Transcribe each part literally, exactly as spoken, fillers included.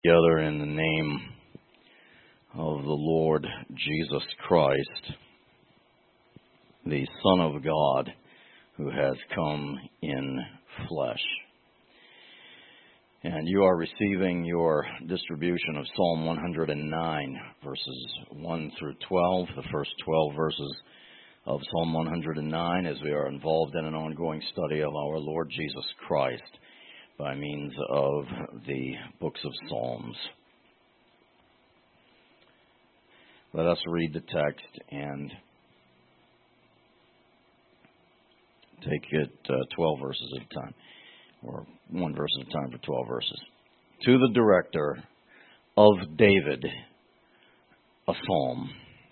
Together in the name of the Lord Jesus Christ, the Son of God, who has come in flesh. And you are receiving your distribution of Psalm one hundred nine, verses one through twelve, the first twelve verses of Psalm one hundred nine, as we are involved in an ongoing study of our Lord Jesus Christ by means of the books of Psalms. Let us read the text and take it uh, twelve verses at a time, or one verse at a time for twelve verses. To the director of David, a psalm.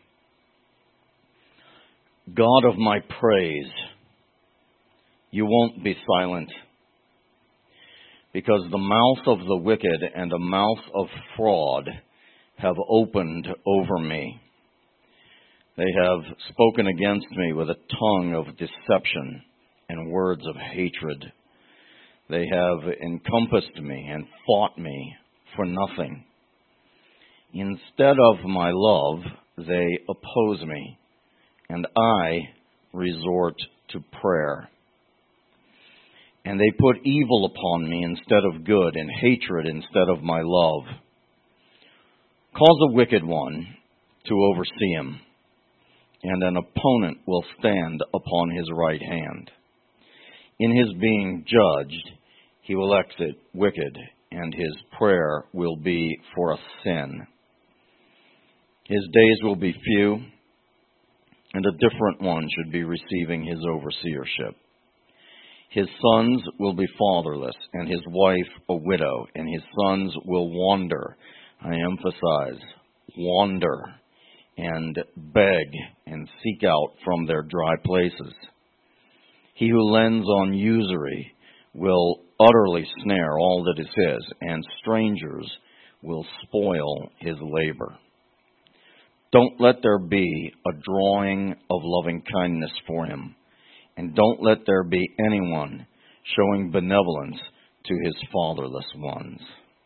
God of my praise, you won't be silent, because the mouth of the wicked and the mouth of fraud have opened over me. They have spoken against me with a tongue of deception and words of hatred. They have encompassed me and fought me for nothing. Instead of my love, they oppose me, and I resort to prayer. And they put evil upon me instead of good, and hatred instead of my love. Cause a wicked one to oversee him, and an opponent will stand upon his right hand. In his being judged, he will exit wicked, and his prayer will be for a sin. His days will be few, and a different one should be receiving his overseership. His sons will be fatherless, and his wife a widow, and his sons will wander, I emphasize, wander, and beg and seek out from their dry places. He who lends on usury will utterly snare all that is his, and strangers will spoil his labor. Don't let there be a drawing of loving kindness for him, and don't let there be anyone showing benevolence to his fatherless ones.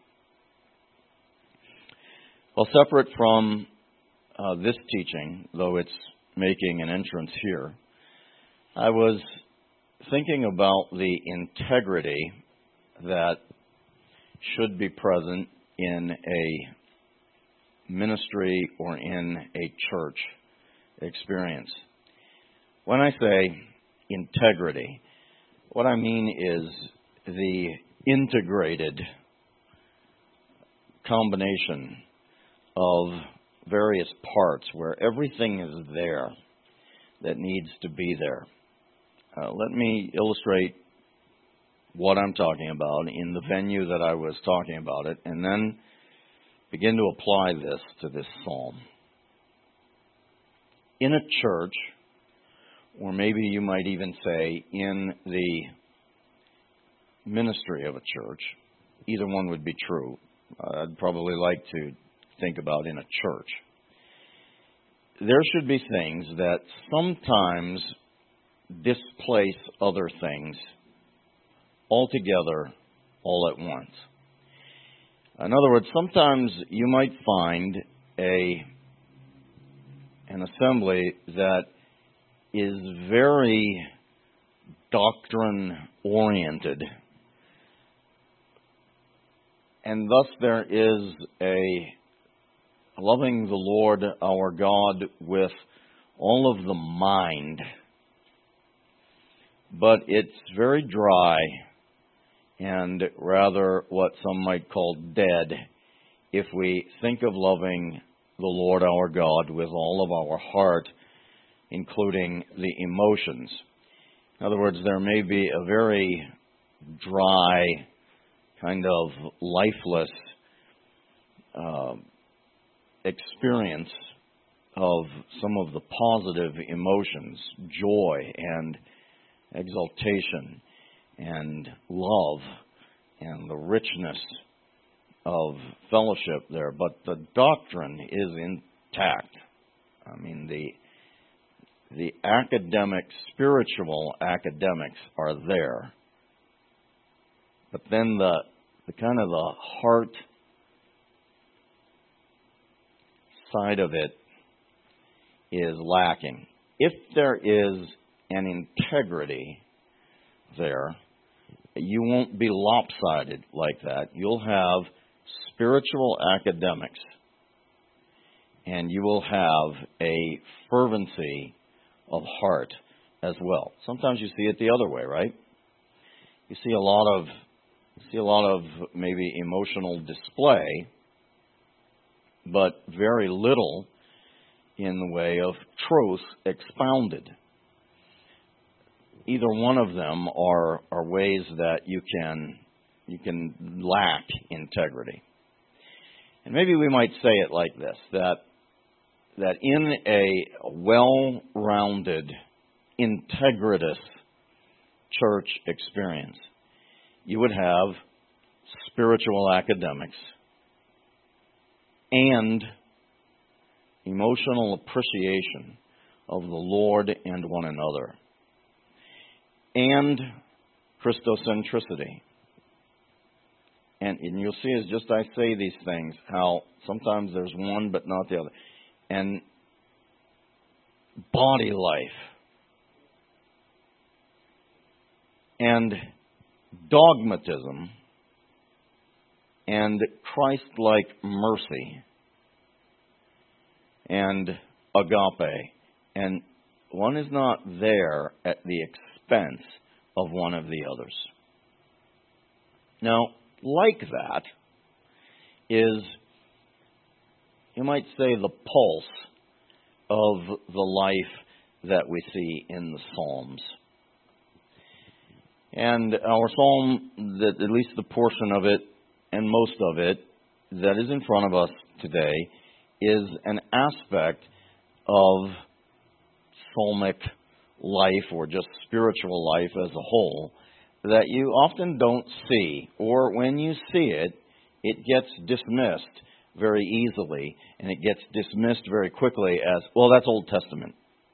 Well, separate from uh, this teaching, though it's making an entrance here, I was thinking about the integrity that should be present in a ministry or in a church experience. When I say integrity, what I mean is the integrated combination of various parts where everything is there that needs to be there. Uh, let me illustrate what I'm talking about in the venue that I was talking about it, and then begin to apply this to this psalm. In a church, or maybe you might even say in the ministry of a church, either one would be true. Uh, I'd probably like to think about in a church. There should be things that sometimes displace other things altogether, all at once. In other words, sometimes you might find a an assembly that is very doctrine-oriented, and thus there is a loving the Lord our God with all of the mind, but it's very dry and rather what some might call dead if we think of loving the Lord our God with all of our heart, including the emotions. In other words, there may be a very dry, kind of lifeless uh, experience of some of the positive emotions, joy and exaltation and love and the richness of fellowship there. But the doctrine is intact. I mean, the the academic, spiritual academics are there. But then the the kind of the heart side of it is lacking. If there is an integrity there, you won't be lopsided like that. You'll have spiritual academics, and you will have a fervency of heart as well. Sometimes you see it the other way, right? You see a lot of see a lot of maybe emotional display, but very little in the way of truth expounded. Either one of them are are ways that you can you can lack integrity. And maybe we might say it like this, that that in a well-rounded, integritous church experience, you would have spiritual academics and emotional appreciation of the Lord and one another, and Christocentricity. And, and you'll see as just I say these things, how sometimes there's one but not the other. And body life. And dogmatism. And Christ-like mercy. And agape. And one is not there at the expense of one of the others. Now, like that is, you might say, the pulse of the life that we see in the Psalms. And our psalm, that at least the portion of it, and most of it, that is in front of us today, is an aspect of psalmic life, or just spiritual life as a whole, that you often don't see, or when you see it, it gets dismissed very easily, and it gets dismissed very quickly as, well, that's Old Testament.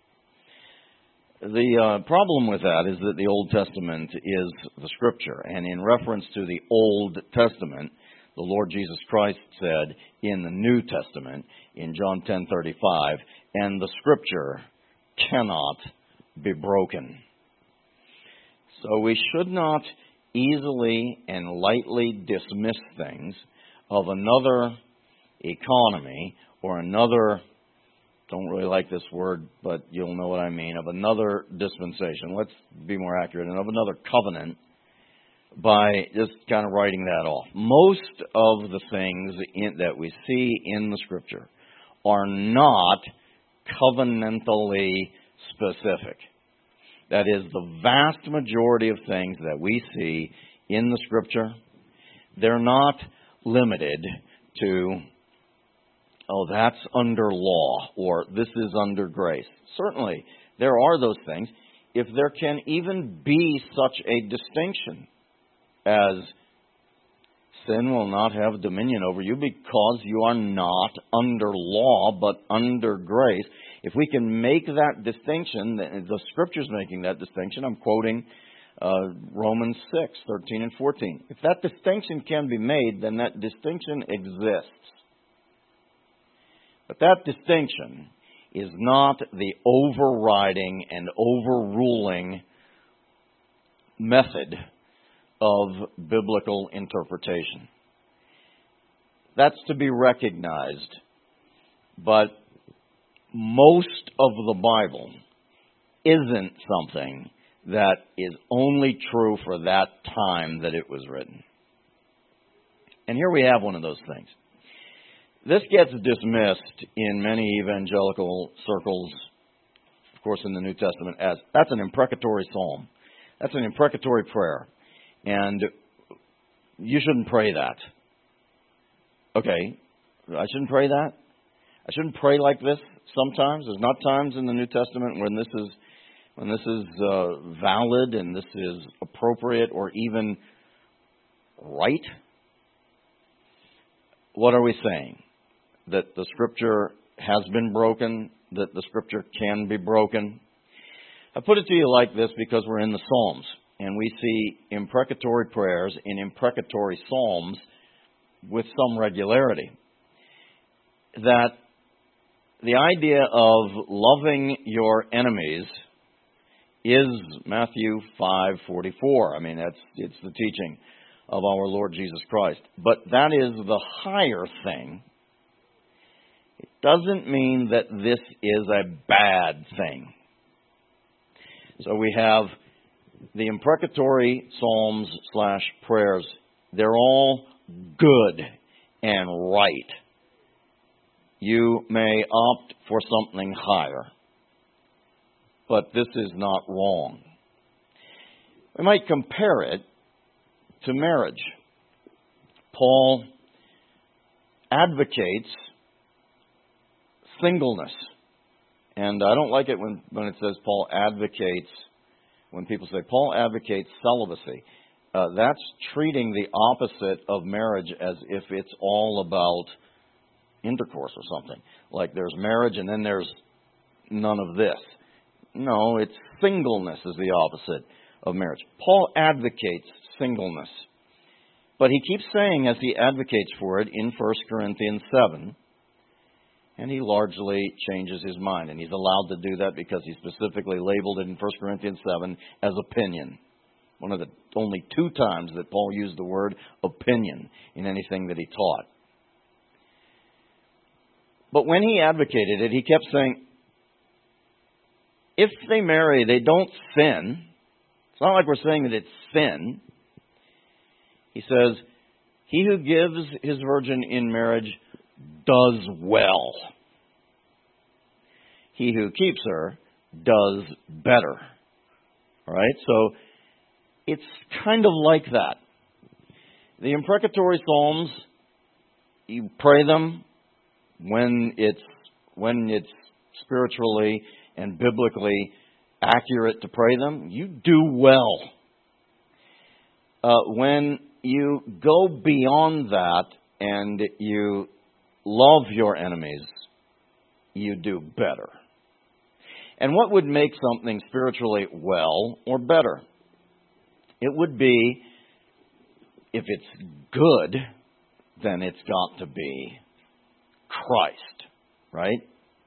The uh, problem with that is that the Old Testament is the Scripture, and in reference to the Old Testament, the Lord Jesus Christ said in the New Testament, in John ten thirty-five, and the Scripture cannot be broken. So we should not easily and lightly dismiss things of another economy or another, don't really like this word, but you'll know what I mean, of another dispensation. Let's be more accurate, and of another covenant, by just kind of writing that off. Most of the things in, that we see in the Scripture are not covenantally specific. That is, the vast majority of things that we see in the Scripture, they're not limited to, oh, that's under law, or this is under grace. Certainly, there are those things. If there can even be such a distinction as sin will not have dominion over you because you are not under law but under grace. If we can make that distinction, the Scripture's making that distinction. I'm quoting uh, Romans six, thirteen and fourteen. If that distinction can be made, then that distinction exists. But that distinction is not the overriding and overruling method of biblical interpretation. That's to be recognized, but most of the Bible isn't something that is only true for that time that it was written. And here we have one of those things. This gets dismissed in many evangelical circles, of course in the New Testament, as that's an imprecatory psalm. That's an imprecatory prayer. And you shouldn't pray that. Okay, I shouldn't pray that? I shouldn't pray like this sometimes? There's not times in the New Testament when this is when this is uh, valid and this is appropriate or even right? What are we saying? That the Scripture has been broken, that the Scripture can be broken? I put it to you like this because we're in the Psalms, and we see imprecatory prayers in imprecatory psalms with some regularity. That the idea of loving your enemies is Matthew five forty-four. I mean, that's it's the teaching of our Lord Jesus Christ. But that is the higher thing. It doesn't mean that this is a bad thing. So we have the imprecatory psalms slash prayers. They're all good and right. You may opt for something higher, but this is not wrong. We might compare it to marriage. Paul advocates singleness. And I don't like it when, when it says Paul advocates, when people say Paul advocates celibacy. Uh, that's treating the opposite of marriage as if it's all about intercourse or something. Like there's marriage and then there's none of this. No, it's singleness is the opposite of marriage. Paul advocates singleness. But he keeps saying as he advocates for it in First Corinthians seven, and he largely changes his mind. And he's allowed to do that because he specifically labeled it in First Corinthians seven as opinion. One of the only two times that Paul used the word opinion in anything that he taught. But when he advocated it, he kept saying, if they marry, they don't sin. It's not like we're saying that it's sin. He says, he who gives his virgin in marriage does well. He who keeps her does better. All right? So it's kind of like that. The imprecatory psalms, you pray them when it's when it's spiritually and biblically accurate to pray them. You do well. Uh, when you go beyond that and you love your enemies, you do better. And what would make something spiritually well or better? It would be, if it's good, then it's got to be Christ, right?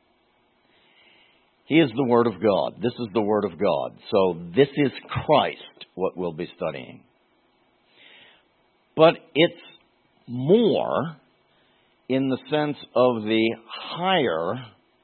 He is the Word of God. This is the Word of God. So this is Christ, what we'll be studying. But it's more in the sense of the higher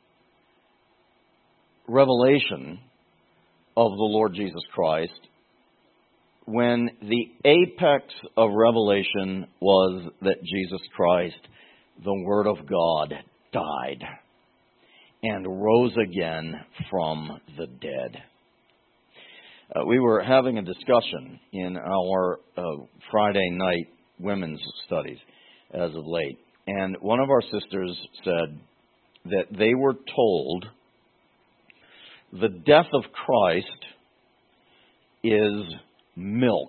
revelation of the Lord Jesus Christ, when the apex of revelation was that Jesus Christ, the Word of God, died and rose again from the dead. Uh, we were having a discussion in our uh, Friday night women's studies as of late, and one of our sisters said that they were told the death of Christ is milk.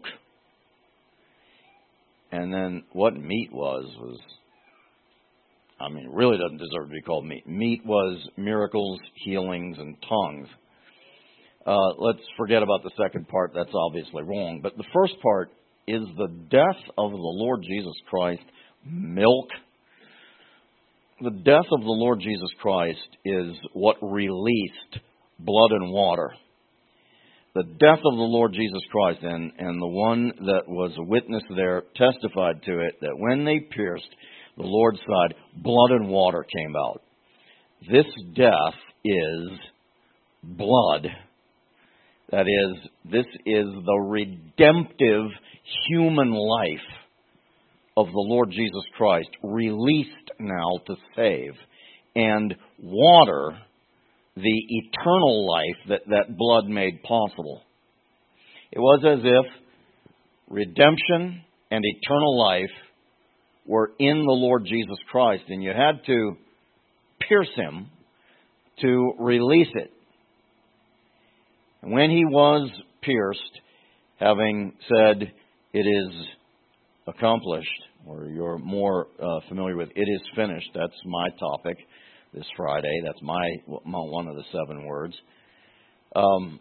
And then what meat was, was, I mean, it really doesn't deserve to be called meat. Meat was miracles, healings, and tongues. Uh, let's forget about the second part. That's obviously wrong. But the first part is the death of the Lord Jesus Christ, milk. The death of the Lord Jesus Christ is what released blood and water. The death of the Lord Jesus Christ, and, and the one that was a witness there testified to it, that when they pierced the Lord's side, blood and water came out. This death is blood. That is, this is the redemptive human life of the Lord Jesus Christ, released now to save. And water, the eternal life that that blood made possible. It was as if redemption and eternal life were in the Lord Jesus Christ, and you had to pierce him to release it. And when he was pierced, having said, it is accomplished, or you're more uh, familiar with, it is finished, that's my topic this Friday. That's my, my one of the seven words. Um,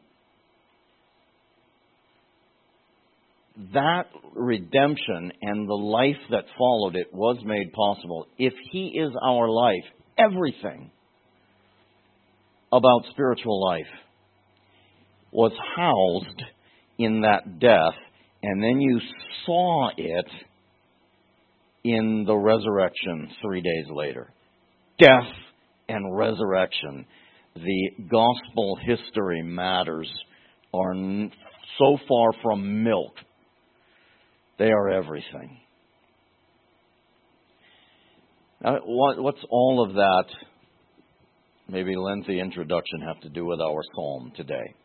that redemption and the life that followed it was made possible. If he is our life, everything about spiritual life was housed in that death, and then you saw it in the resurrection three days later. Death and resurrection. The gospel history matters are so far from milk. They are everything. Now, what, what's all of that, maybe lengthy introduction, have to do with our psalm today?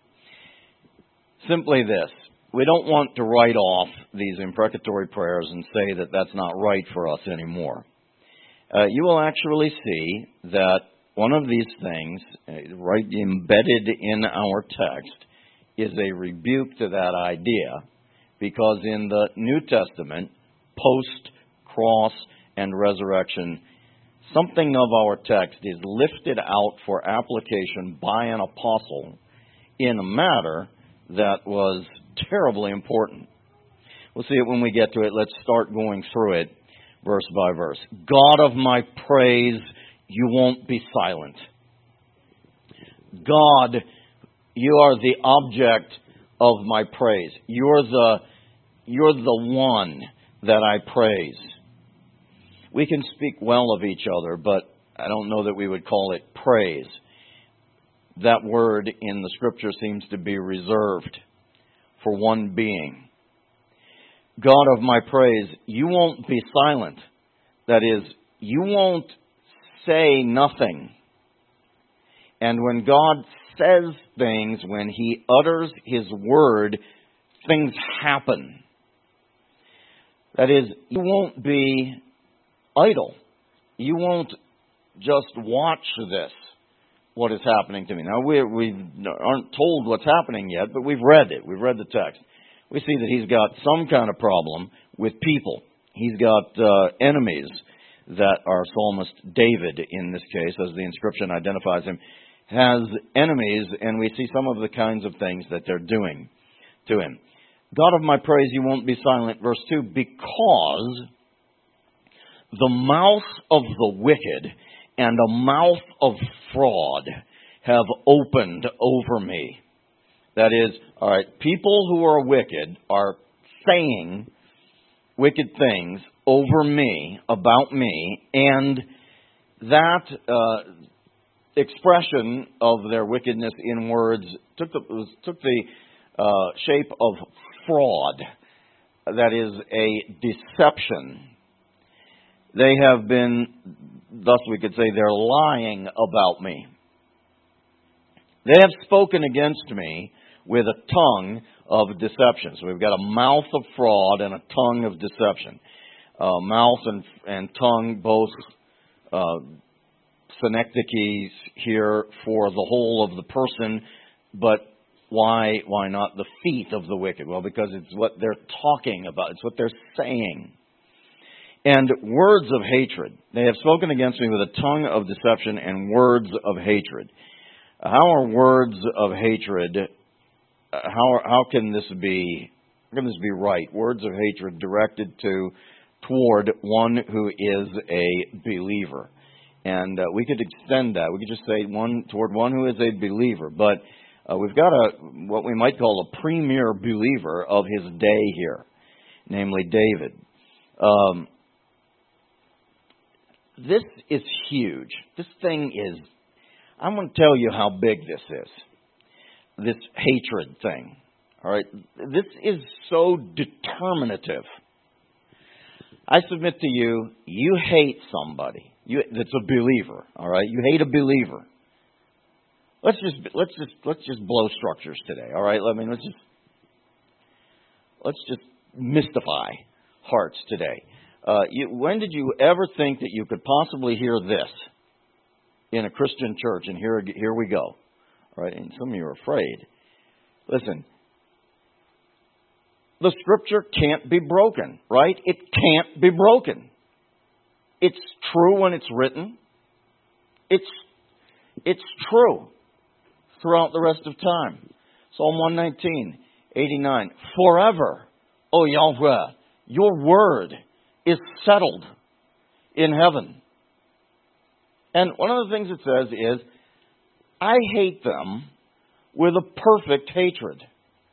Simply this. We don't want to write off these imprecatory prayers and say that that's not right for us anymore. Uh, you will actually see that one of these things, uh, right embedded in our text, is a rebuke to that idea, because in the New Testament, post-cross and resurrection, something of our text is lifted out for application by an apostle in a matter that was terribly important. We'll see it when we get to it. Let's start going through it verse by verse. God of my praise, you won't be silent. God, you are the object of my praise. You're the, you're the one that I praise. We can speak well of each other, but I don't know that we would call it praise. That word in the Scripture seems to be reserved for one being. God of my praise, you won't be silent. That is, you won't say nothing. And when God says things, when He utters His word, things happen. That is, you won't be idle. You won't just watch this, what is happening to me. Now, we, we aren't told what's happening yet, but we've read it. We've read the text. We see that He's got some kind of problem with people. He's got uh, enemies that our psalmist David, in this case, as the inscription identifies him, has enemies, and we see some of the kinds of things that they're doing to him. God of my praise, you won't be silent. Verse two, because the mouth of the wicked and a mouth of fraud have opened over me. That is, all right, people who are wicked are saying wicked things over me, about me, and that uh, expression of their wickedness in words took the, took the uh, shape of fraud. That is a deception. They have been, thus we could say, they're lying about me. They have spoken against me with a tongue of deception. So we've got a mouth of fraud and a tongue of deception. Uh, mouth and, and tongue, both uh, synecdoches here for the whole of the person, but why why not the feet of the wicked? Well, because it's what they're talking about. It's what they're saying. And words of hatred. They have spoken against me with a tongue of deception and words of hatred. How are words of hatred, how how can this be, how can this be right? Words of hatred directed to, toward one who is a believer. And uh, we could extend that. We could just say one toward one who is a believer. But uh, we've got a what we might call a premier believer of his day here, namely David. Um, this is huge. This thing is, I'm going to tell you how big this is. This hatred thing. All right? This is so determinative. I submit to you, you hate somebody. You, that's a believer. All right? You hate a believer. Let's just let's just let's just blow structures today. All right? I mean, let's just let's just mystify hearts today. Uh, you, when did you ever think that you could possibly hear this in a Christian church? And here here we go. All right? And some of you are afraid. Listen. The Scripture can't be broken, right? It can't be broken. It's true when it's written. It's it's true throughout the rest of time. Psalm one nineteen, eighty-nine. Forever, O Yahweh, your word is settled in heaven. And one of the things it says is, I hate them with a perfect hatred.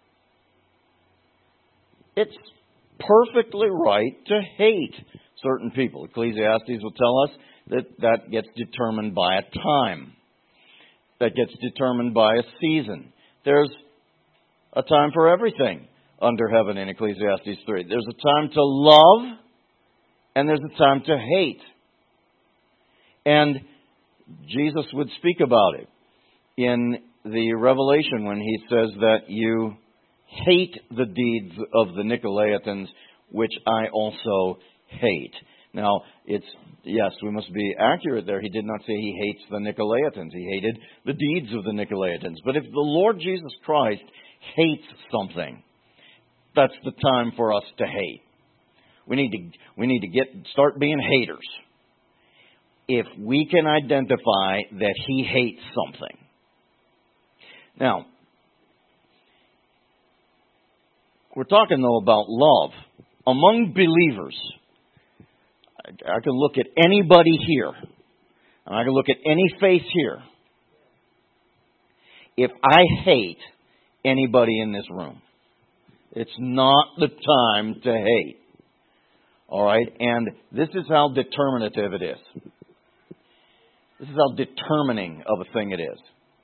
It's perfectly right to hate certain people. Ecclesiastes will tell us that that gets determined by a time. That gets determined by a season. There's a time for everything under heaven in Ecclesiastes three. There's a time to love and there's a time to hate. And Jesus would speak about it in the Revelation when he says that you hate the deeds of the Nicolaitans, which I also hate. Now, it's, yes, we must be accurate there. He did not say he hates the Nicolaitans. He hated the deeds of the Nicolaitans. But if the Lord Jesus Christ hates something, that's the time for us to hate. We need to, we need to get, start being haters. If we can identify that he hates something. Now, we're talking, though, about love. Among believers, I can look at anybody here, and I can look at any face here. If I hate anybody in this room, it's not the time to hate. All right? And this is how determinative it is. This is how determining of a thing it is.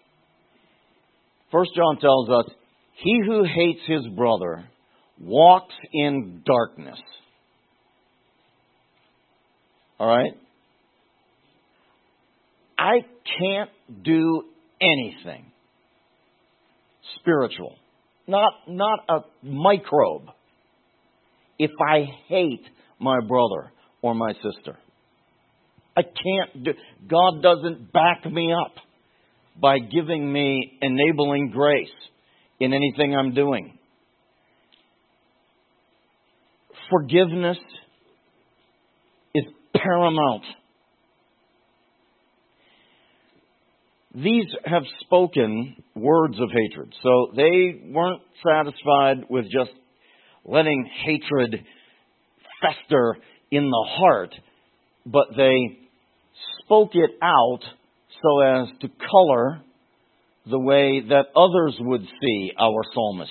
First John tells us, he who hates his brother walks in darkness. All right? I can't do anything spiritual. Not, not a microbe. If I hate my brother or my sister. I can't do, God doesn't back me up by giving me enabling grace in anything I'm doing. Forgiveness is paramount. These have spoken words of hatred. So they weren't satisfied with just letting hatred fester in the heart, but they spoke it out so as to color the way that others would see our psalmist.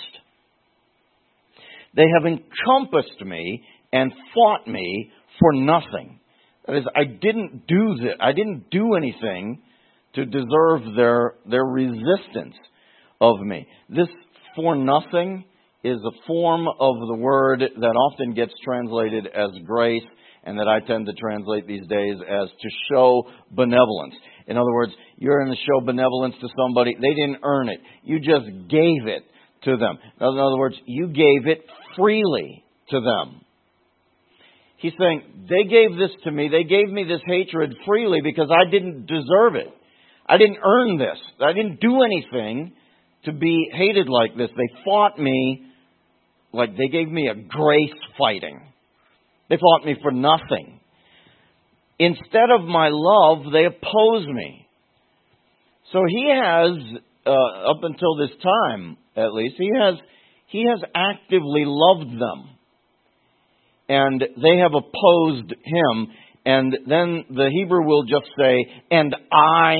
They have encompassed me and fought me for nothing. That is, I didn't do this. I didn't do anything to deserve their their resistance of me. This for nothing is a form of the word that often gets translated as grace, and that I tend to translate these days as to show benevolence. In other words, you're in to show benevolence to somebody. They didn't earn it. You just gave it to them. In other words, you gave it freely to them. He's saying, they gave this to me. They gave me this hatred freely because I didn't deserve it. I didn't earn this. I didn't do anything to be hated like this. They fought me like they gave me a grace fighting. They fought me for nothing. Instead of my love, they oppose me. So he has, uh, up until this time at least, he has he has actively loved them. And they have opposed him. And then the Hebrew will just say, and I,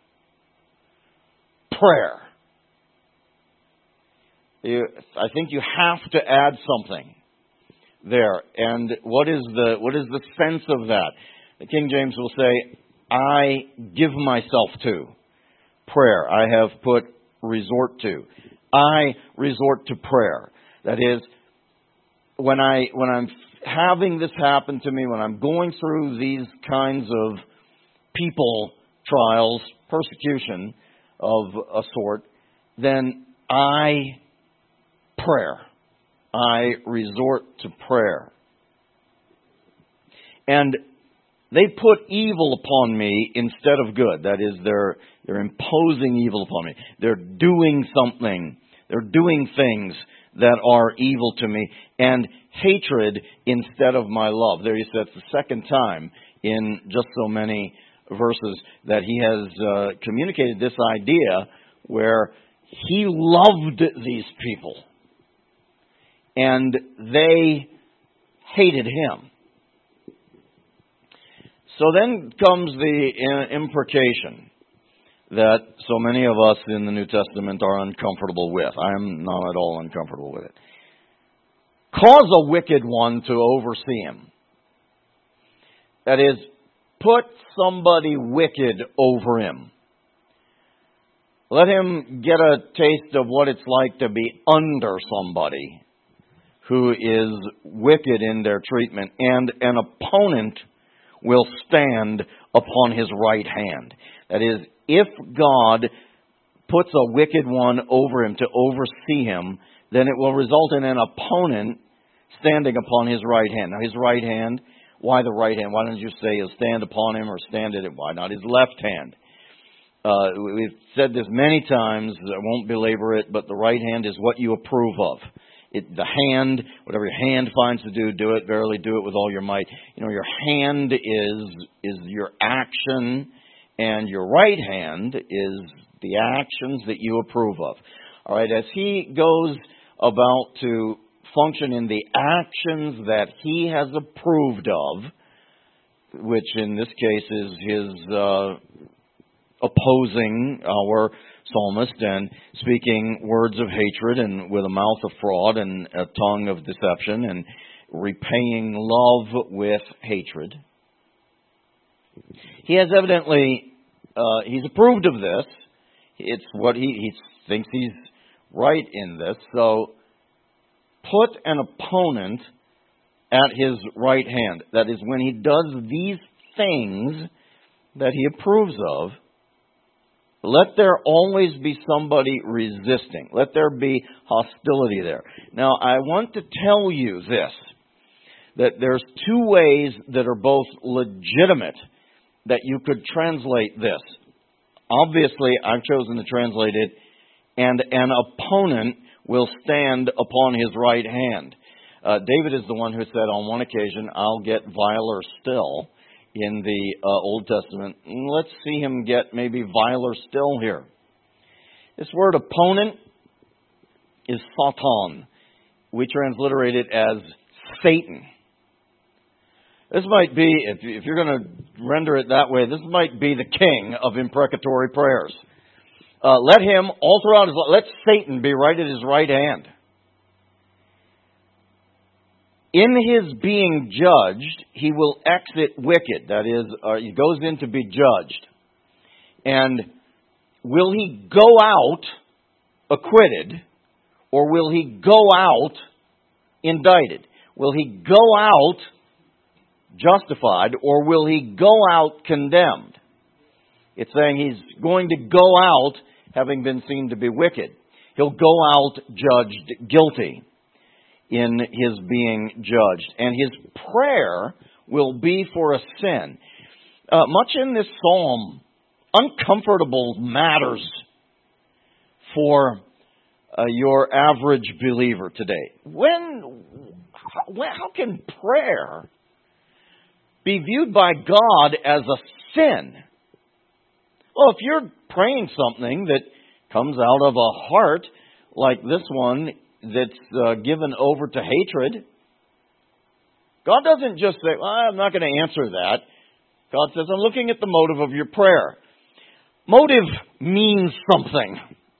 prayer. You, I think you have to add something there. And what is the what is the sense of that? The King James will say, I give myself to prayer. I have put resort to. I resort to prayer. That is, when I when I'm having this happen to me, when I'm going through these kinds of people trials, persecution of a sort, then I prayer. I resort to prayer. And they put evil upon me instead of good. That is, they're, they're imposing evil upon me. They're doing something. They're doing things that are evil to me. And hatred instead of my love. There you see, it's the second time in just so many verses that he has uh, communicated this idea where he loved these people. And they hated him. So then comes the imprecation. that so many of us in the New Testament are uncomfortable with. I am not at all uncomfortable with it. Cause a wicked one to oversee him. That is, put somebody wicked over him. Let him get a taste of what it's like to be under somebody who is wicked in their treatment, and an opponent will stand upon his right hand. That is, if God puts a wicked one over him to oversee him, then it will result in an opponent standing upon his right hand. Now, his right hand, why the right hand? Why don't you say he'll stand upon him or stand at him? Why not his left hand? Uh, we've said this many times. I won't belabor it, but the right hand is what you approve of. It, the hand, whatever your hand finds to do, do it. Verily, do it with all your might. You know, your hand is is your action, and your right hand is the actions that you approve of. All right, as he goes about to function in the actions that he has approved of, which in this case is his uh, opposing our psalmist and speaking words of hatred and with a mouth of fraud and a tongue of deception and repaying love with hatred. He has evidently, uh, he's approved of this. It's what he, he thinks he's right in this. So put an opponent at his right hand. That is, when he does these things that he approves of, let there always be somebody resisting. Let there be hostility there. Now, I want to tell you this, that there's two ways that are both legitimate that you could translate this. Obviously, I've chosen to translate it, and an opponent will stand upon his right hand. Uh, David is the one who said on one occasion, I'll get viler still. In the uh, Old Testament. Let's see him get maybe viler still here. This word opponent is Satan. We transliterate it as Satan. This might be, if, if you're going to render it that way, this might be the king of imprecatory prayers. Uh, let him, all throughout his life, let Satan be right at his right hand. In his being judged, he will exit wicked. That is, uh, he goes in to be judged. And will he go out acquitted, or will he go out indicted? Will he go out justified, or will he go out condemned? It's saying he's going to go out having been seen to be wicked. He'll go out judged guilty in his being judged. And his prayer will be for a sin. Uh, much in this psalm, uncomfortable matters for uh, your average believer today. When, how, how can prayer be viewed by God as a sin? Well, if you're praying something that comes out of a heart like this one, that's uh, given over to hatred, God doesn't just say, well, I'm not going to answer that. God says, I'm looking at the motive of your prayer. Motive means something.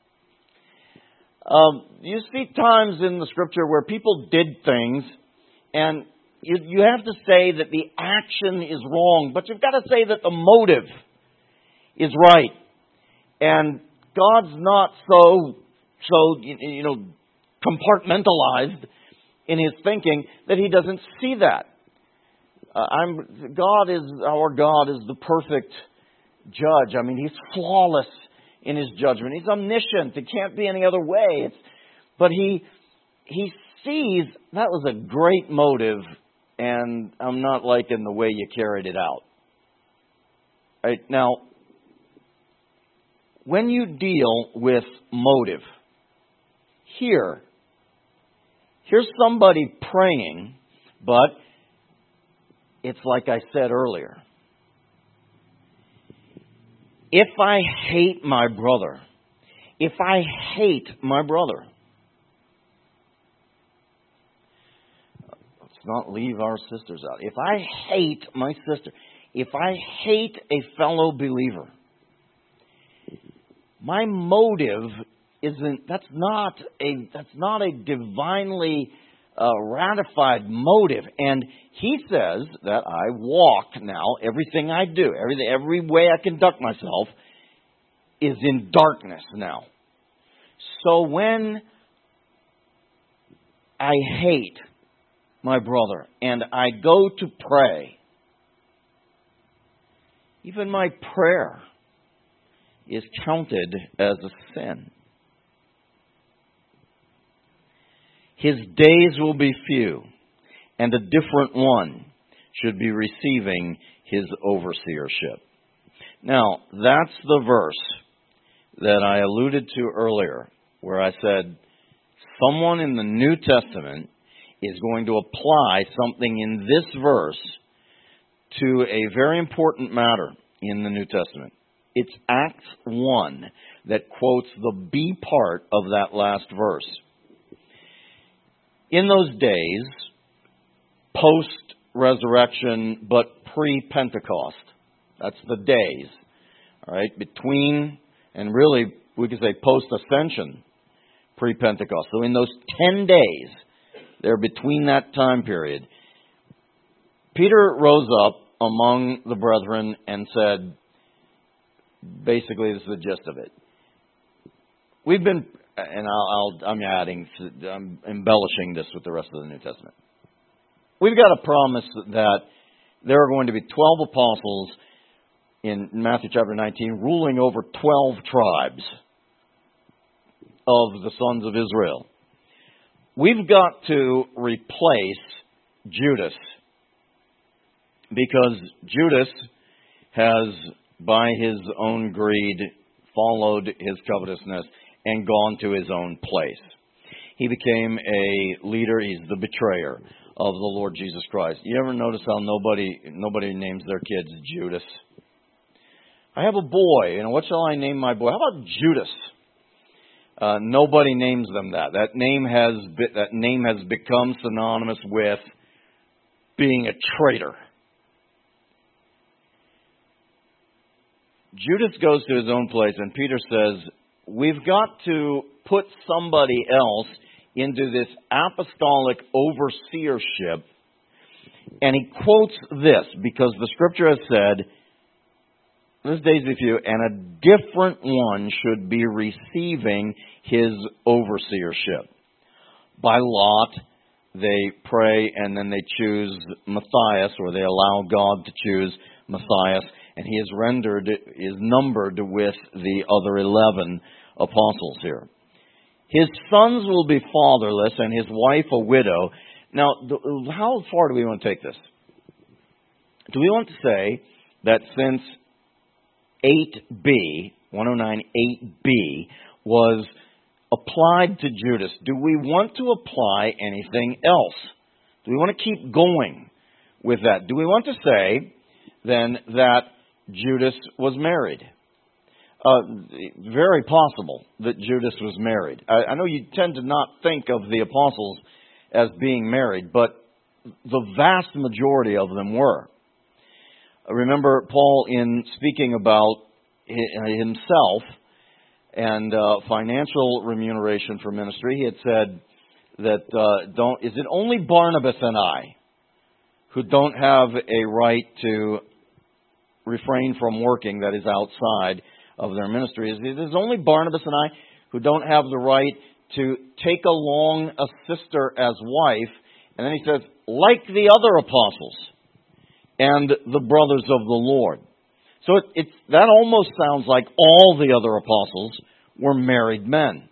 Um, you see times in the Scripture where people did things, and you, you have to say that the action is wrong, but you've got to say that the motive is right. And God's not so, so you know, compartmentalized in his thinking that he doesn't see that. Uh, I'm, God is, our God is the perfect judge. I mean, he's flawless in his judgment. He's omniscient. It can't be any other way. It's, but he, he sees that was a great motive, and I'm not liking the way you carried it out. Right, now, when you deal with motive, here, here's somebody praying, but it's like I said earlier. If I hate my brother, if I hate my brother, let's not leave our sisters out. If I hate my sister, if I hate a fellow believer, My motive isn't, that's not a, that's not a divinely uh, ratified motive. And he says that I walk now, everything I do, everything, every way I conduct myself is in darkness now. So when I hate my brother and I go to pray, even my prayer is counted as a sin. His days will be few, and a different one should be receiving his overseership. Now, that's the verse that I alluded to earlier, where I said someone in the New Testament is going to apply something in this verse to a very important matter in the New Testament. It's Acts one that quotes the B part of that last verse. In those days, post-resurrection, but pre-Pentecost, that's the days, all right, between, and really we could say post-ascension, pre-Pentecost. So in those ten days, they're between that time period, Peter rose up among the brethren and said, basically, this is the gist of it. We've been, and I'll, I'll, I'm adding, I'm embellishing this with the rest of the New Testament. We've got a promise that there are going to be twelve apostles in Matthew chapter nineteen, ruling over twelve tribes of the sons of Israel. We've got to replace Judas, because Judas has, by his own greed, followed his covetousness and gone to his own place. He became a leader. He's the betrayer of the Lord Jesus Christ. You ever notice how nobody nobody names their kids Judas? I have a boy. You know, what shall I name my boy? How about Judas? Uh, nobody names them that. That name has be, that name has become synonymous with being a traitor. Judas goes to his own place, and Peter says, we've got to put somebody else into this apostolic overseership. And he quotes this, because the Scripture has said, this days be few, and a different one should be receiving his overseership. By lot, they pray, and then they choose Matthias, or they allow God to choose Matthias, and he is rendered, is numbered with the other eleven apostles here. His sons will be fatherless, and his wife a widow. Now, how far do we want to take this? Do we want to say that since eight B, one oh nine eight B, was applied to Judas, do we want to apply anything else? Do we want to keep going with that? Do we want to say, then, that Judas was married? Uh, very possible that Judas was married. I, I know you tend to not think of the apostles as being married, but the vast majority of them were. Remember Paul, in speaking about himself and uh, financial remuneration for ministry, he had said that uh, don't is it only Barnabas and I who don't have a right to refrain from working that is outside of their ministry? It is only Barnabas and I who don't have the right to take along a sister as wife. And then he says, like the other apostles and the brothers of the Lord. So it, it's that almost sounds like all the other apostles were married men.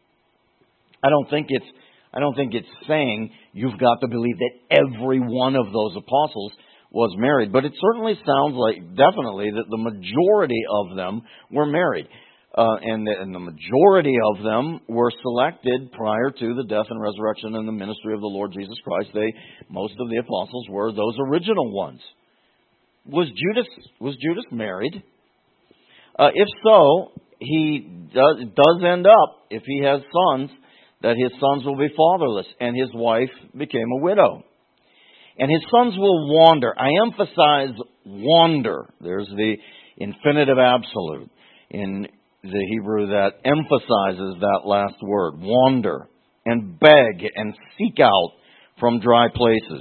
I don't think it's I don't think it's saying you've got to believe that every one of those apostles was married, but it certainly sounds like definitely that the majority of them were married. Uh, and, the, and the majority of them were selected prior to the death and resurrection and the ministry of the Lord Jesus Christ. They, most of the apostles were those original ones. Was Judas was Judas married? Uh, if so, he does, does end up, if he has sons, that his sons will be fatherless, and his wife became a widow. And his sons will wander. I emphasize wander. There's the infinitive absolute. In the Hebrew that emphasizes that last word, wander, and beg and seek out from dry places.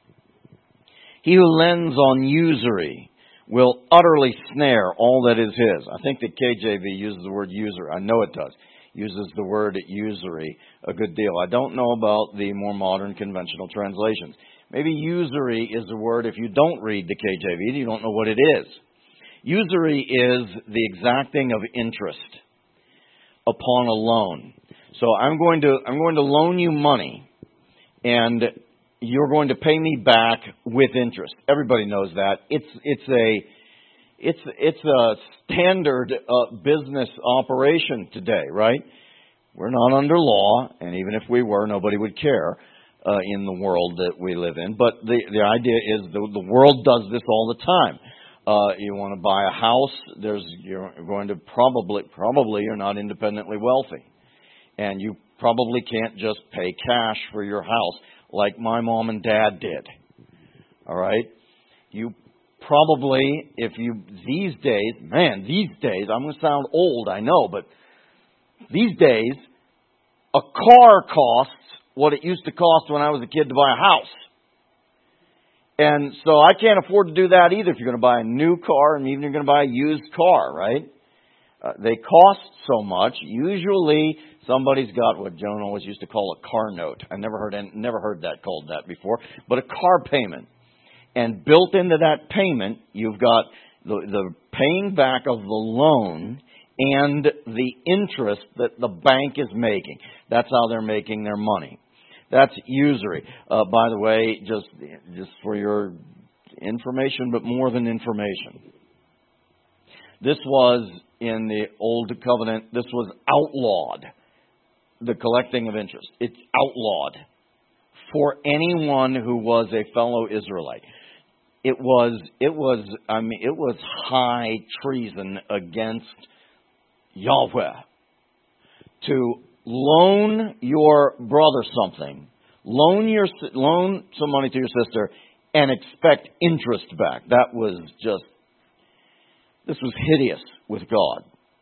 He who lends on usury will utterly snare all that is his. I think the K J V uses the word usury. I know it does. Uses the word usury a good deal. I don't know about the more modern conventional translations. Maybe usury is the word, if you don't read the K J V, you don't know what it is. Usury is the exacting of interest upon a loan. So I'm going to I'm going to loan you money, and you're going to pay me back with interest. Everybody knows that. It's it's a it's it's a standard uh, business operation today, right? We're not under law, and even if we were, nobody would care uh, in the world that we live in. But the the idea is the the world does this all the time. Uh, you want to buy a house, there's you're going to probably probably you're not independently wealthy, and you probably can't just pay cash for your house like my mom and dad did. All right? You probably, if you, these days, man, these days, I'm going to sound old, I know, but these days, a car costs what it used to cost when I was a kid to buy a house. And so I can't afford to do that either if you're going to buy a new car and even if you're going to buy a used car, right? Uh, they cost so much. Usually somebody's got what Joan always used to call a car note. I never heard never heard that called that before, but a car payment. And built into that payment, you've got the, the paying back of the loan and the interest that the bank is making. That's how they're making their money. That's usury. Uh, by the way, just just for your information, but more than information. This was in the Old Covenant, this was outlawed, the collecting of interest. It's outlawed for anyone who was a fellow Israelite. It was, it was, I mean, it was high treason against Yahweh to loan your brother something, loan your loan some money to your sister, and expect interest back. That was just, this was hideous with God.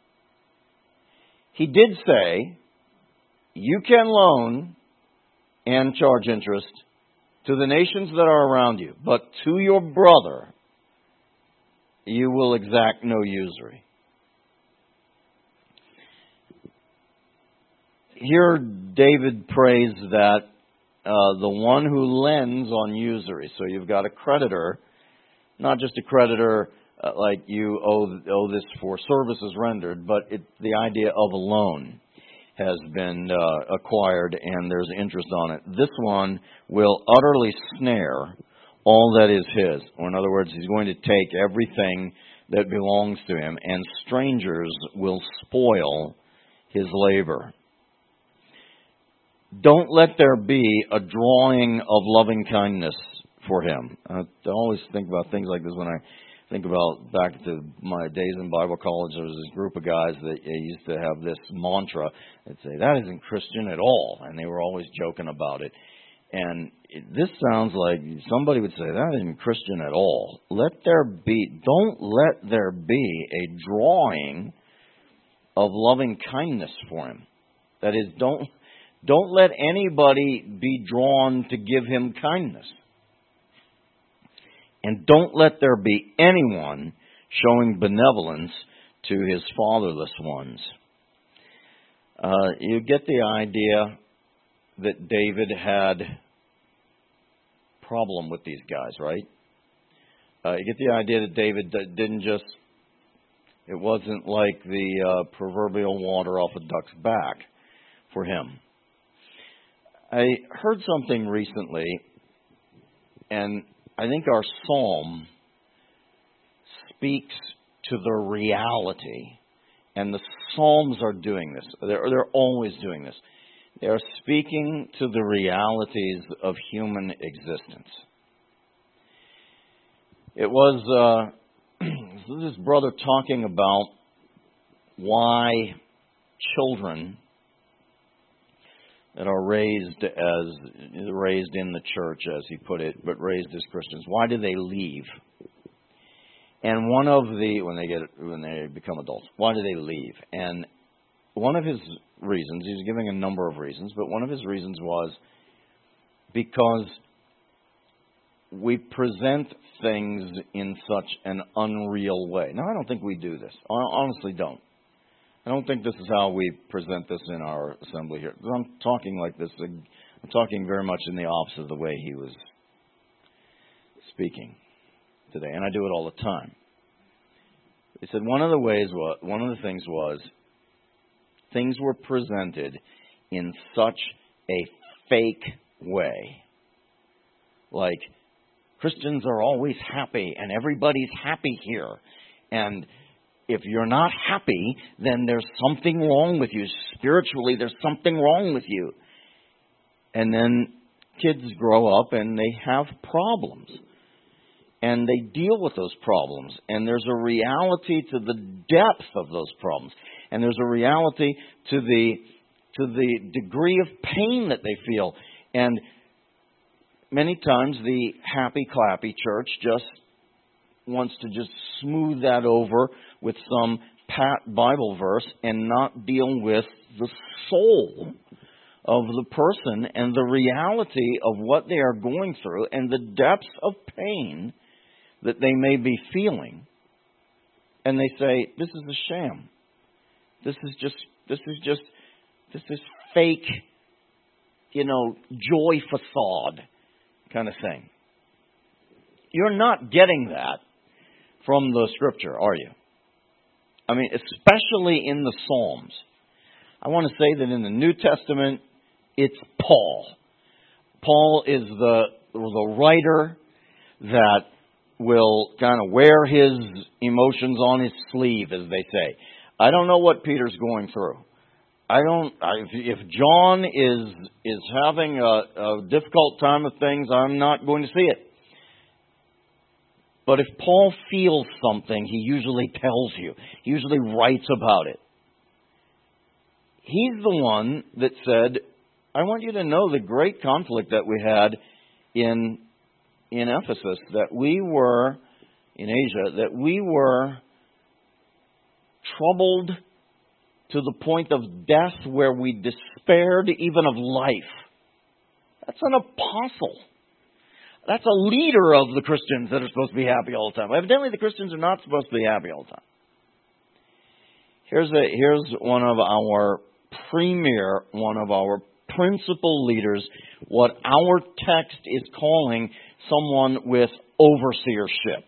He did say, you can loan and charge interest to the nations that are around you, but to your brother you will exact no usury. Here David prays that uh, the one who lends on usury, so you've got a creditor, not just a creditor uh, like you owe, owe this for services rendered, but it, the idea of a loan has been uh, acquired and there's interest on it. This one will utterly snare all that is his. Or in other words, he's going to take everything that belongs to him, and strangers will spoil his labor. Don't let there be a drawing of loving kindness for him. I always think about things like this when I think about back to my days in Bible college. There was this group of guys that used to have this mantra. They'd say, that isn't Christian at all. And they were always joking about it. And it, this sounds like somebody would say, that isn't Christian at all. Let there be, don't let there be a drawing of loving kindness for him. That is, don't, don't let anybody be drawn to give him kindness. And don't let there be anyone showing benevolence to his fatherless ones. Uh, you get the idea that David had a problem with these guys, right? Uh, you get the idea that David didn't just, it wasn't like the uh, proverbial water off a duck's back for him. I heard something recently, and I think our psalm speaks to the reality, and the psalms are doing this. They're, they're always doing this. They are speaking to the realities of human existence. It was uh, this brother talking about why children that are raised as raised in the church, as he put it, but raised as Christians, why do they leave? And one of the when they get when they become adults, why do they leave? And one of his reasons, he was giving a number of reasons, but one of his reasons was because we present things in such an unreal way. Now, I don't think we do this. I honestly don't. I don't think this is how we present this in our assembly here. I'm talking like this. I'm talking very much in the opposite of the way he was speaking today, and I do it all the time. He said one of the ways, was, one of the things was, things were presented in such a fake way. Like, Christians are always happy, and everybody's happy here. And if you're not happy, then there's something wrong with you. Spiritually, there's something wrong with you. And then kids grow up and they have problems. And they deal with those problems. And there's a reality to the depth of those problems. And there's a reality to the to the degree of pain that they feel. And many times the happy, clappy church just wants to just smooth that over with some pat Bible verse and not deal with the soul of the person and the reality of what they are going through and the depths of pain that they may be feeling. And they say, this is a sham. This is just, this is just, this is fake, you know, joy facade kind of thing. You're not getting that from the Scripture, are you? I mean, especially in the Psalms. I want to say that in the New Testament, it's Paul. Paul is the, the writer that will kind of wear his emotions on his sleeve, as they say. I don't know what Peter's going through. I don't. I, if John is is having a, a difficult time of things, I'm not going to see it. But if Paul feels something, he usually tells you. He usually writes about it. He's the one that said, I want you to know the great conflict that we had in in Ephesus, that we were, in Asia, that we were troubled to the point of death where we despaired even of life. That's an apostle. That's a leader of the Christians that are supposed to be happy all the time. Evidently, the Christians are not supposed to be happy all the time. Here's a, here's one of our premier, one of our principal leaders, what our text is calling someone with overseership.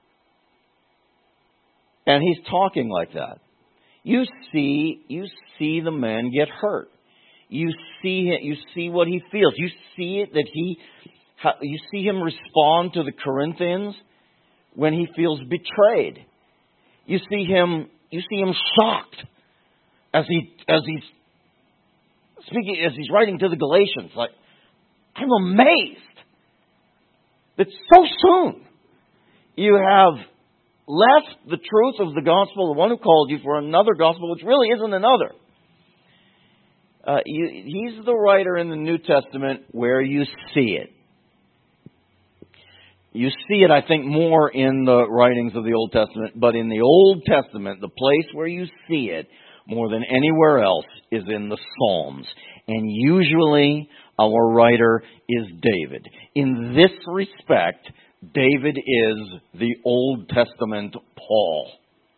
And he's talking like that. You see, you see the man get hurt. You see, you see what he feels. You see it that he, you see him respond to the Corinthians when he feels betrayed. You see him, you see him shocked as he, as he's speaking, as he's writing to the Galatians. Like, I'm amazed that so soon you have left the truth of the gospel, the one who called you, for another gospel, which really isn't another. Uh, you, he's the writer in the New Testament where you see it. You see it, I think, more in the writings of the Old Testament, but in the Old Testament, the place where you see it more than anywhere else is in the Psalms. And usually our writer is David. In this respect, David is the Old Testament Paul.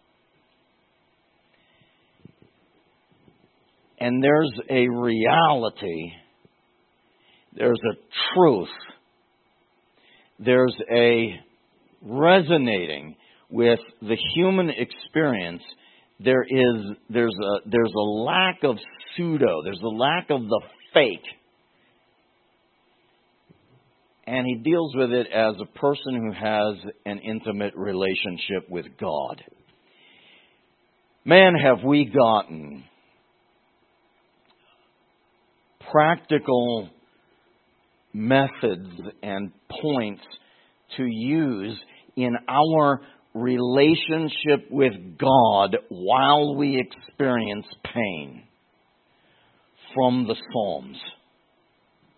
And there's a reality, there's a truth, there's a resonating with the human experience. There is there's a there's a lack of pseudo, there's a lack of the fake. And he deals with it as a person who has an intimate relationship with God. Man, have we gotten practical methods and points to use in our relationship with God while we experience pain from the Psalms.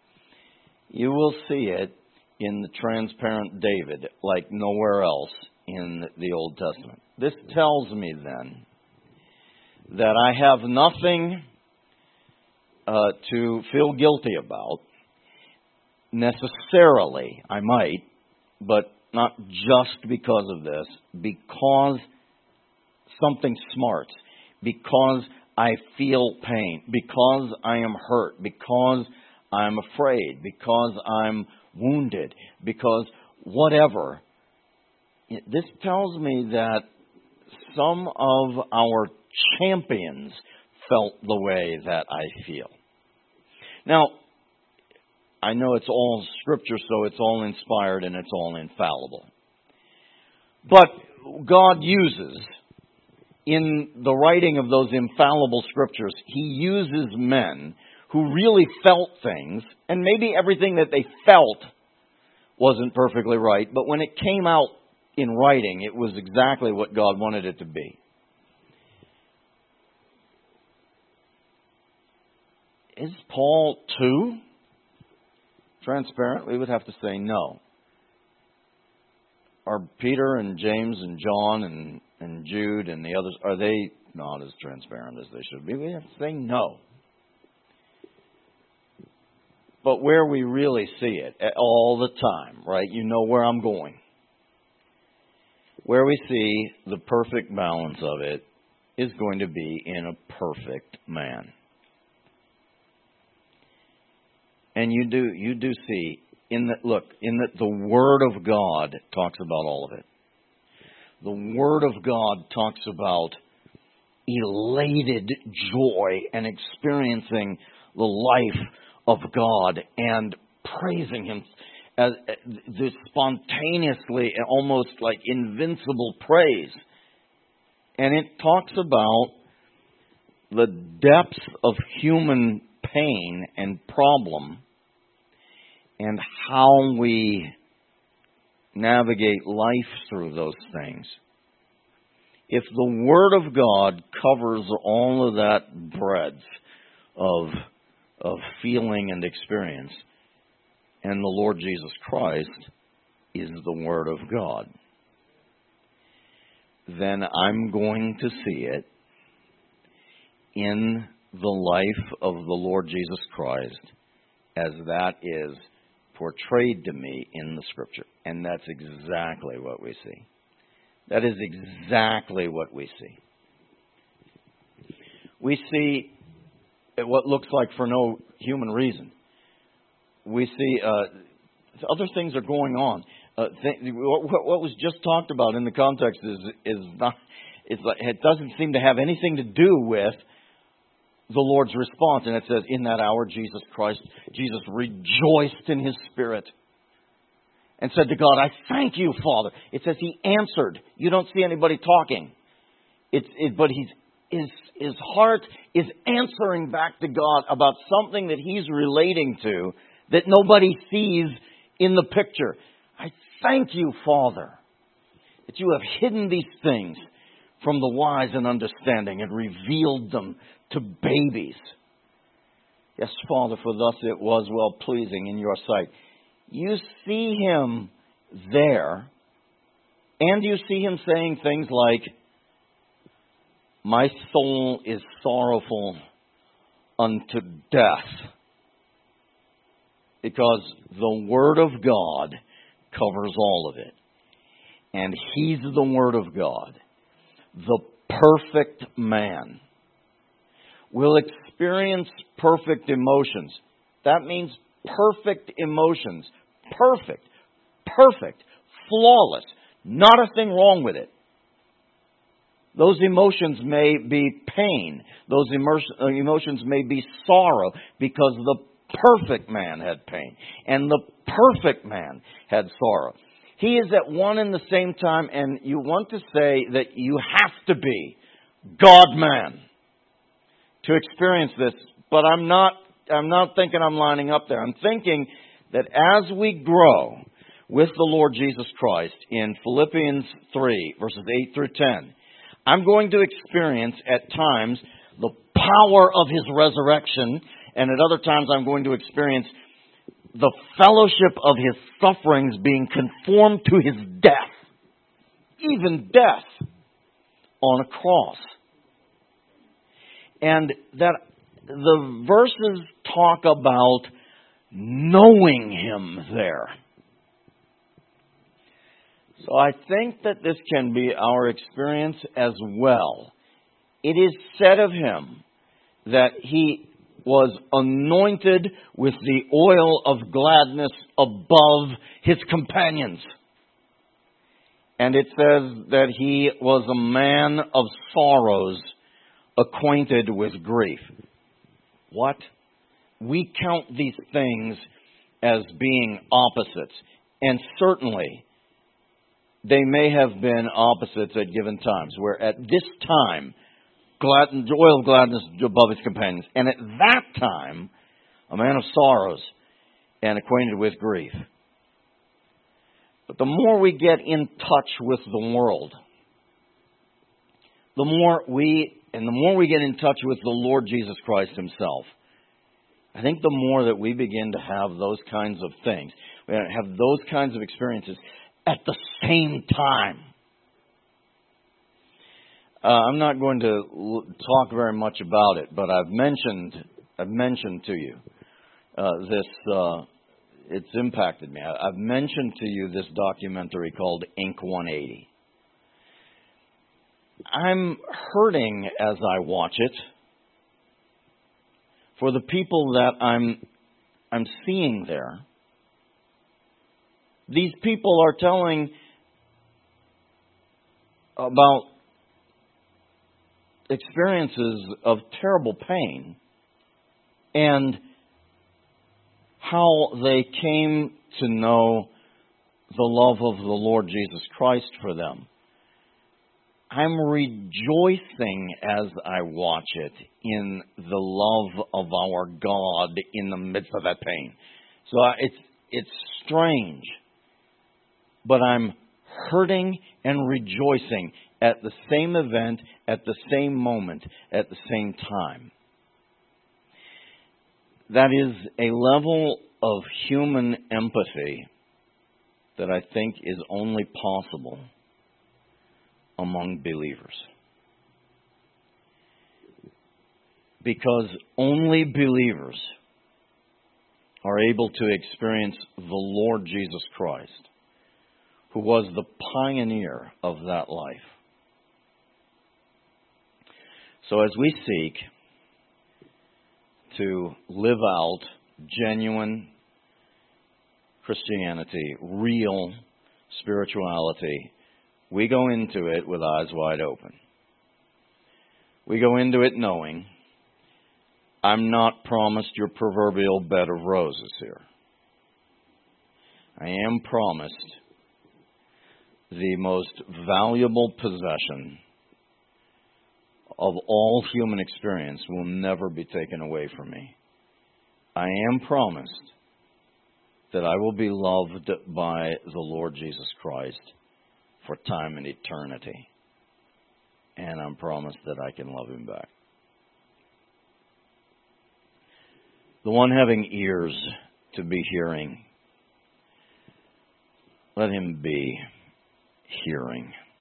You will see it in the transparent David like nowhere else in the Old Testament. This tells me then that I have nothing uh, to feel guilty about. Necessarily, I might, but not just because of this, because something smarts, because I feel pain, because I am hurt, because I'm afraid, because I'm wounded, because whatever. This tells me that some of our champions felt the way that I feel. Now, I know it's all Scripture, so it's all inspired and it's all infallible. But God uses, in the writing of those infallible Scriptures, He uses men who really felt things, and maybe everything that they felt wasn't perfectly right, but when it came out in writing, it was exactly what God wanted it to be. Is Paul too transparent? We would have to say no. Are Peter and James and John and, and Jude and the others, are they not as transparent as they should be? We have to say no. But where we really see it, all the time, right? You know where I'm going. Where we see the perfect balance of it is going to be in a perfect man. And you do you do see in that look in that the Word of God talks about all of it. The Word of God talks about elated joy and experiencing the life of God and praising Him as this spontaneously and almost like invincible praise. And it talks about the depths of human pain and problem and how we navigate life through those things. If the Word of God covers all of that breadth of, of feeling and experience, and the Lord Jesus Christ is the Word of God, then I'm going to see it in the life of the Lord Jesus Christ as that is portrayed to me in the Scripture. And that's exactly what we see. That is exactly what we see. We see what looks like for no human reason. We see uh, other things are going on. Uh, th- what, what was just talked about in the context is is not. It's like, it doesn't seem to have anything to do with the Lord's response. And it says, in that hour, Jesus Christ, Jesus rejoiced in His Spirit and said to God, I thank you, Father. It says He answered. You don't see anybody talking. It's it, but he's his his heart is answering back to God about something that He's relating to that nobody sees in the picture. I thank you, Father, that you have hidden these things from the wise and understanding and revealed them to babies. Yes, Father, for thus it was well pleasing in your sight. You see Him there, and you see Him saying things like, my soul is sorrowful unto death, because the Word of God covers all of it. And He's the Word of God. The perfect man will experience perfect emotions. That means perfect emotions. Perfect. Perfect. Flawless. Not a thing wrong with it. Those emotions may be pain. Those emotions may be sorrow, because the perfect man had pain and the perfect man had sorrow. He is at one and the same time, and you want to say that you have to be God-man to experience this, but I'm not I'm not thinking I'm lining up there. I'm thinking that as we grow with the Lord Jesus Christ in Philippians three, verses eight through ten, I'm going to experience at times the power of His resurrection, and at other times I'm going to experience the fellowship of His sufferings being conformed to His death. even death on a cross. And that the verses talk about knowing Him there. So I think that this can be our experience as well. It is said of Him that He was anointed with the oil of gladness above His companions. And it says that He was a man of sorrows, acquainted with grief. What? We count these things as being opposites. And certainly, they may have been opposites at given times, where at this time, glad, oil of gladness above his companions. And at that time, a man of sorrows and acquainted with grief. But the more we get in touch with the world, the more we, and the more we get in touch with the Lord Jesus Christ Himself, I think the more that we begin to have those kinds of things, we have those kinds of experiences at the same time. Uh, I'm not going to l- talk very much about it, but I've mentioned I've mentioned to you uh, this. Uh, it's impacted me. I, I've mentioned to you this documentary called Inc one eighty. I'm hurting as I watch it for the people that I'm I'm seeing there. These people are telling about experiences of terrible pain and how they came to know the love of the Lord Jesus Christ for them. I'm rejoicing as I watch it in the love of our God in the midst of that pain. So it's it's strange, but I'm hurting and rejoicing at the same event, at the same moment, at the same time. That is a level of human empathy that I think is only possible among believers. Because only believers are able to experience the Lord Jesus Christ, who was the pioneer of that life. So as we seek to live out genuine Christianity, real spirituality, we go into it with eyes wide open. We go into it knowing I'm not promised your proverbial bed of roses here. I am promised the most valuable possession of all human experience will never be taken away from me. I am promised that I will be loved by the Lord Jesus Christ for time and eternity. And I'm promised that I can love Him back. The one having ears to be hearing, let him be hearing.